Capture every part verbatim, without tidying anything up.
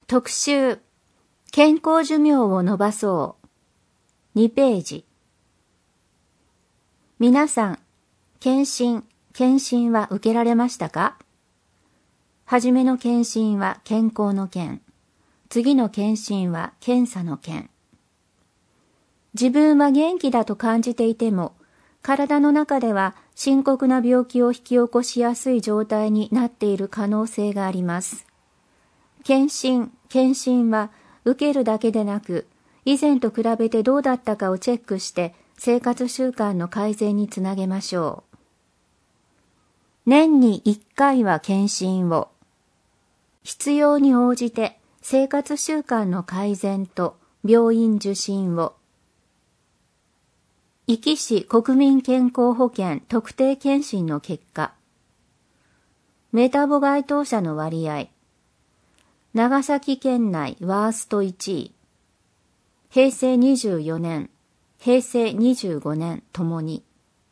特集、健康寿命を伸ばそう。にページ。皆さん、検診、検診は受けられましたか？はじめの検診は健康の件。次の検診は検査の件。自分は元気だと感じていても、体の中では深刻な病気を引き起こしやすい状態になっている可能性があります。検診、検診は受けるだけでなく、以前と比べてどうだったかをチェックして生活習慣の改善につなげましょう。年にいっかいは検診を。必要に応じて生活習慣の改善と病院受診を。壱岐市国民健康保険特定健診の結果。メタボ該当者の割合。長崎県内ワーストいちい。へいせいにじゅうよねん、へいせいにじゅうごねんともに。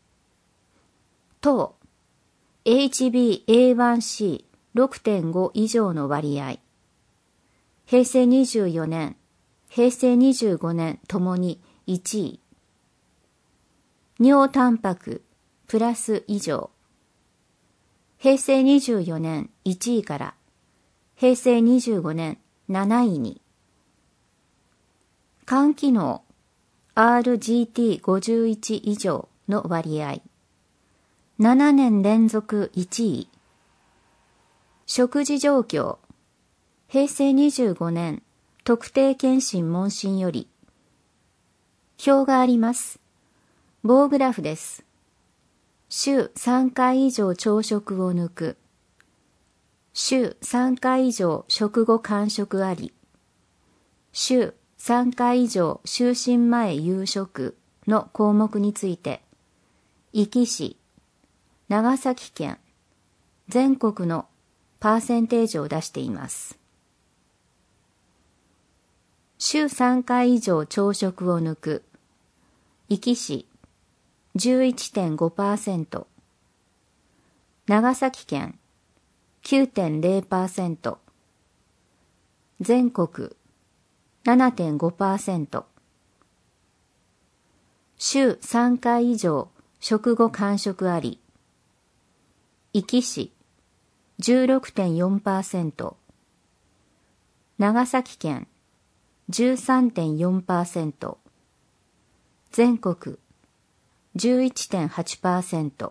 等、エイチビーエーワンシーろくてんご 以上の割合。へいせいにじゅうよねん、へいせいにじゅうごねんともにいちい。尿タンパクプラス以上。へいせいにじゅうよねんいちいからへいせいにじゅうごねんなないに。肝機能 アールジーティーごじゅういち 以上の割合。ななねん連続いちい。食事状況。へいせいにじゅうごねん特定健診問診より。表があります。棒グラフです。週さんかい以上朝食を抜く。週さんかい以上食後間食あり。週さんかい以上就寝前夕食の項目について、壱岐市、長崎県、全国のパーセンテージを出しています。週さんかい以上朝食を抜く。壱岐市 じゅういちてんごパーセント、長崎県 きゅうてんゼロパーセント、全国 ななてんごパーセント、週さんかい以上食後間食あり。壱岐市 じゅうろくてんよんパーセント、長崎県 じゅうさんてんよんパーセント、全国 じゅういちてんはちパーセント、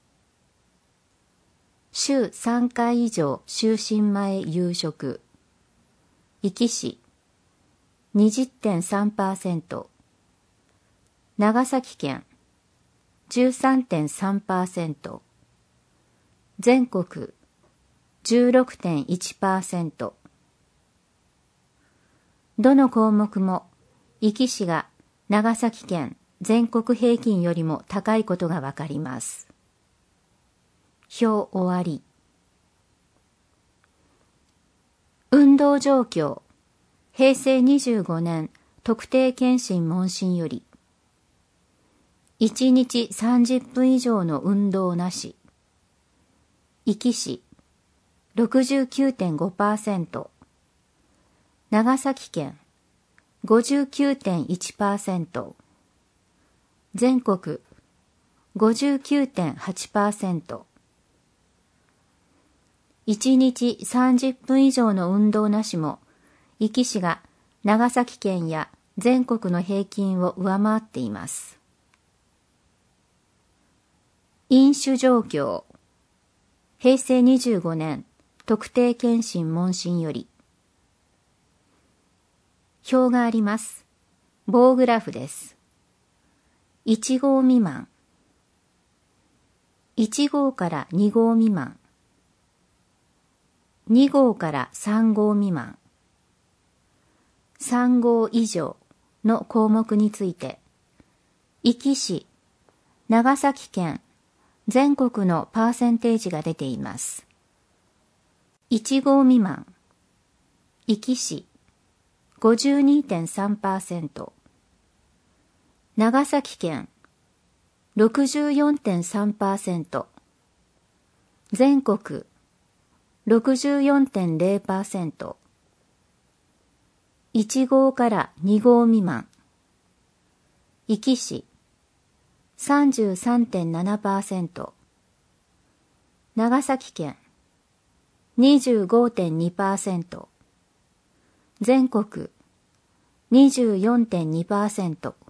週さんかい以上就寝前夕食。壱岐市 にじゅってんさんパーセント、長崎県 じゅうさんてんさんパーセント、全国 じゅうろくてんいちパーセント。どの項目も壱岐市が長崎県全国平均よりも高いことがわかります。表終わり。運動状況。へいせいにじゅうごねん特定健診問診より。いちにちさんじゅっぷん以上の運動なし。壱岐市 ろくじゅうきゅうてんごパーセント、長崎県 ごじゅうきゅうてんいちパーセント、全国 ごじゅうきゅうてんはちパーセント。いちにちさんじゅっぷん以上の運動なしも、壱岐市が長崎県や全国の平均を上回っています。飲酒状況。へいせいにじゅうごねん特定健診問診より。表があります。棒グラフです。いちごう未満。いちごうからにごう未満。にごうからさんごう未満。さんごう以上の項目について、壱岐市、長崎県、全国のパーセンテージが出ています。いちごう未満。壱岐市 ごじゅうにてんさんパーセント、長崎県 ろくじゅうよんてんさんパーセント、全国 ろくじゅうよんてんゼロパーセント、 いち号からに号未満。壱岐市 さんじゅうさんてんななパーセント。長崎県 にじゅうごてんにパーセント。全国 にじゅうよんてんにパーセント。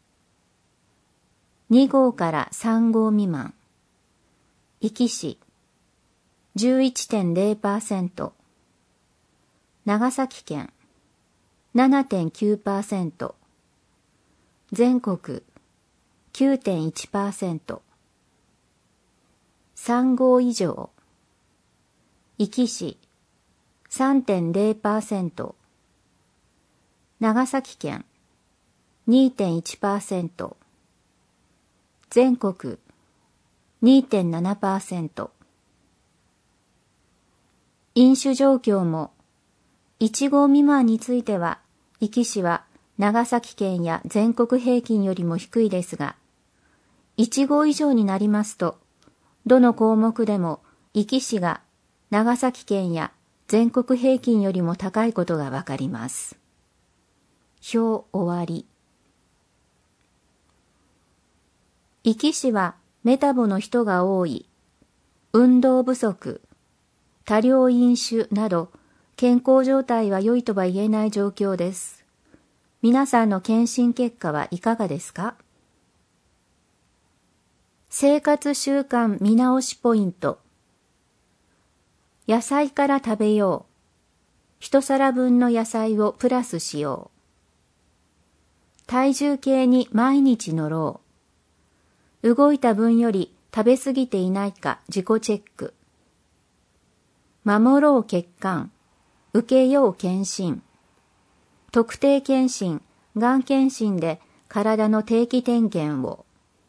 に号からさん号未満。壱岐市 じゅういってんれいパーセント。長崎県 ななてんきゅうパーセント。全国 きゅうてんいちパーセント。さん号以上。壱岐市 さんてんれいパーセント。長崎県 にてんいちパーセント。全国 にてんななパーセント。飲酒状況もいち号未満については、壱岐市は長崎県や全国平均よりも低いですが、いち号以上になりますと、どの項目でも壱岐市が長崎県や全国平均よりも高いことがわかります。表終わり。壱岐市はメタボの人が多い、運動不足、多量飲酒など健康状態は良いとは言えない状況です。皆さんの検診結果はいかがですか？生活習慣見直しポイント。野菜から食べよう。一皿分の野菜をプラスしよう。体重計に毎日乗ろう。動いた分より食べ過ぎていないか自己チェック。守ろう血管。受けよう検診。特定検診、がん検診で体の定期点検を。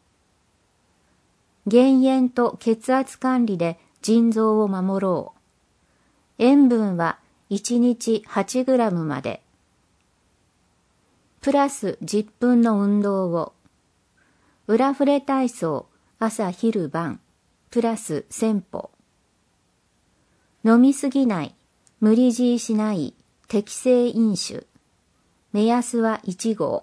減塩と血圧管理で腎臓を守ろう。塩分はいちにちはちグラムまで。プラスじゅっぷんの運動を。裏振れ体操、朝昼晩、プラスせん歩。飲みすぎない、無理強いしない、適正飲酒。目安はいち号。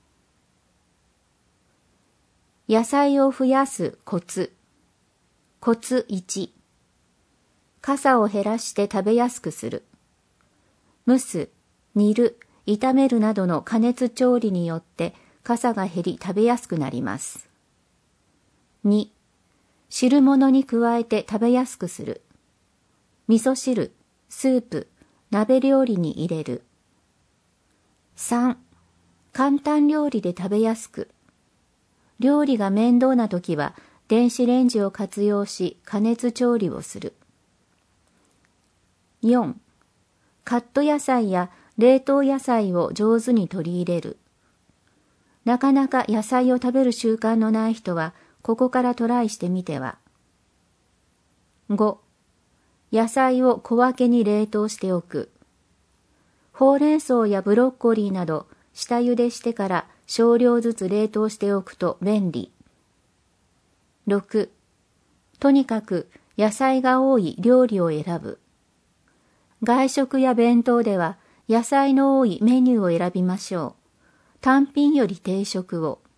野菜を増やすコツ。コツいち。傘を減らして食べやすくする。蒸す、煮る、炒めるなどの加熱調理によって傘が減り食べやすくなります。に、汁物に加えて食べやすくする。味噌汁、スープ、鍋料理に入れる。さん、簡単料理で食べやすく。料理が面倒な時は電子レンジを活用し加熱調理をする。よん、カット野菜や冷凍野菜を上手に取り入れる。なかなか野菜を食べる習慣のない人はここからトライしてみては。ご、野菜を小分けに冷凍しておく。ほうれん草やブロッコリーなど下茹でしてから少量ずつ冷凍しておくと便利。ろく、とにかく野菜が多い料理を選ぶ。外食や弁当では野菜の多いメニューを選びましょう。単品より定食を。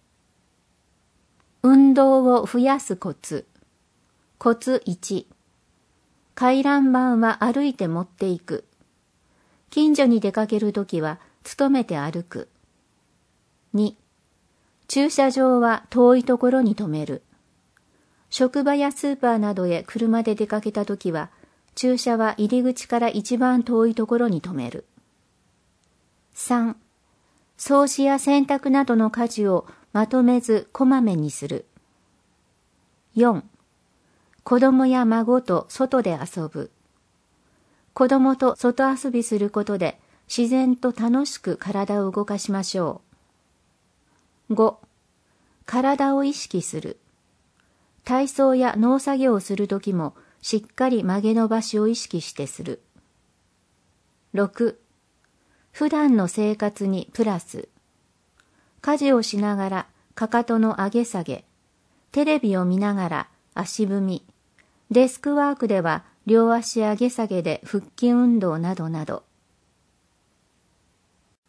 運動を増やすコツ。コツいち。回覧板は歩いて持っていく。近所に出かけるときは努めて歩く。に、駐車場は遠いところに止める。職場やスーパーなどへ車で出かけたときは、駐車は入り口から一番遠いところに止める。さん、掃除や洗濯などの家事をまとめずこまめにする。よん、子供や孫と外で遊ぶ。子供と外遊びすることで自然と楽しく体を動かしましょう。ご、体を意識する。体操や農作業をするときもしっかり曲げ伸ばしを意識してする。ろく、普段の生活にプラス。家事をしながらかかとの上げ下げ、テレビを見ながら足踏み、デスクワークでは両足上げ下げで腹筋運動などなど。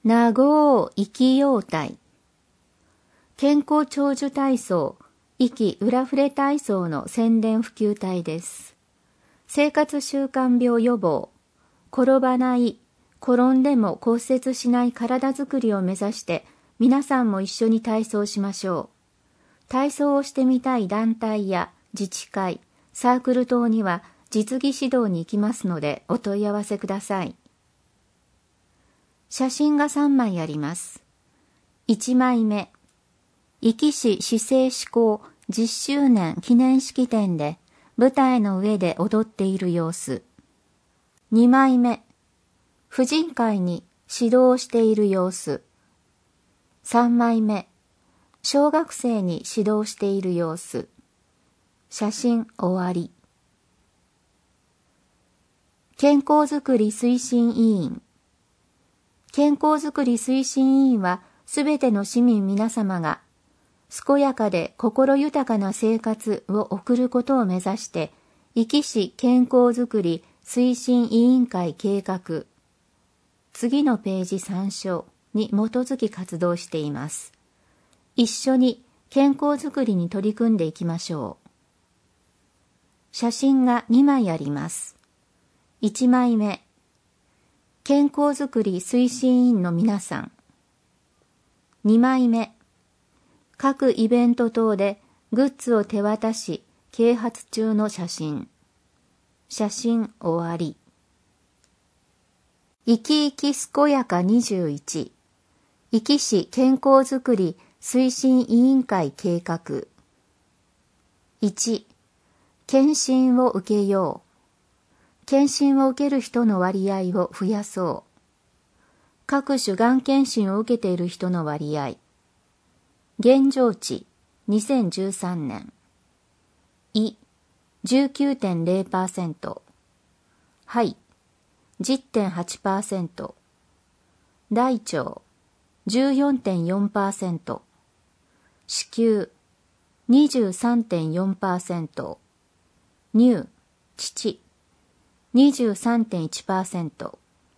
なご生きよう体。健康長寿体操、生き裏触れ体操の宣伝普及隊です。生活習慣病予防、転ばない、転んでも骨折しない体づくりを目指して皆さんも一緒に体操しましょう。体操をしてみたい団体や自治会、サークル等には実技指導に行きますのでお問い合わせください。写真がさんまいあります。いちまいめ、壱岐市市政施行じゅっしゅうねん記念式典で舞台の上で踊っている様子。にまいめ、婦人会に指導をしている様子。さんまいめ、小学生に指導している様子。写真終わり。健康づくり推進委員。健康づくり推進委員はすべての市民皆様が健やかで心豊かな生活を送ることを目指して壱岐市健康づくり推進委員会計画、次のページ参照に基づき活動しています。一緒に健康づくりに取り組んでいきましょう。写真がにまいあります。いちまいめ、健康づくり推進委員の皆さん。にまいめ、各イベント等でグッズを手渡し啓発中の写真。写真終わり。生き生き健やかにじゅういち、壱岐市健康づくり推進委員会計画。いち、検診を受けよう。検診を受ける人の割合を増やそう。各種がん検診を受けている人の割合。現状値にせんじゅうさんねん。胃 じゅうきゅうてんれいパーセント。肺 じゅってんはちパーセント。大腸 じゅうよんてんよんパーセント。子宮 にじゅうさんてんよんパーセント。乳、乳 にじゅうさんてんいちパーセント。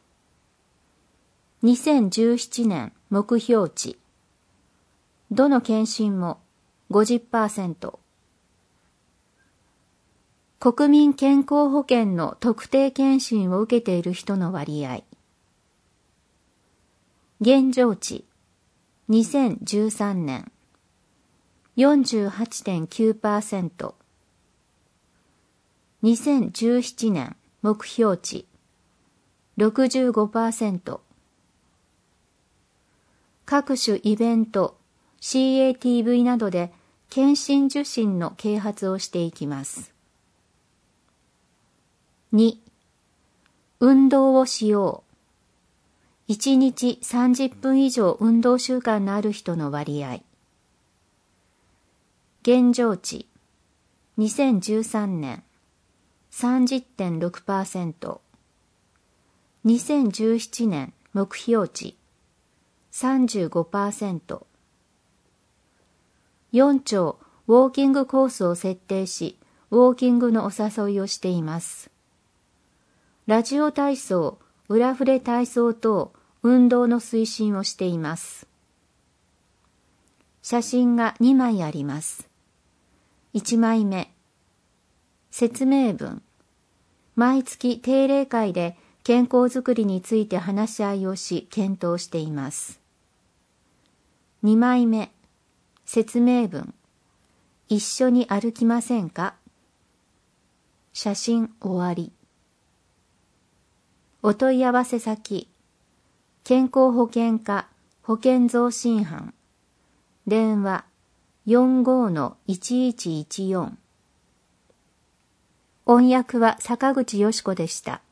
にせんじゅうななねん目標値。どの検診も ごじゅっパーセント。国民健康保険の特定検診を受けている人の割合。現状値にせんじゅうさんねん よんじゅうはちてんきゅうパーセント。にせんじゅうななねん目標値 ろくじゅうごパーセント。各種イベント、シーエーティーブイ などで検診受診の啓発をしていきます。に、運動をしよう。いちにちさんじゅっぷん以上運動習慣のある人の割合。現状値にせんじゅうさんねん さんじゅってんろくパーセント。にせんじゅうななねん目標値 さんじゅうごパーセント。よん丁ウォーキングコースを設定し、ウォーキングのお誘いをしています。ラジオ体操、裏触れ体操等、運動の推進をしています。写真がにまいあります。いちまいめ、説明文。毎月定例会で健康づくりについて話し合いをし、検討しています。にまいめ、説明文。一緒に歩きませんか？写真終わり。お問い合わせ先、健康保険課保健増進班、電話 よんごーのいちいちいちよん。音訳は坂口よし子でした。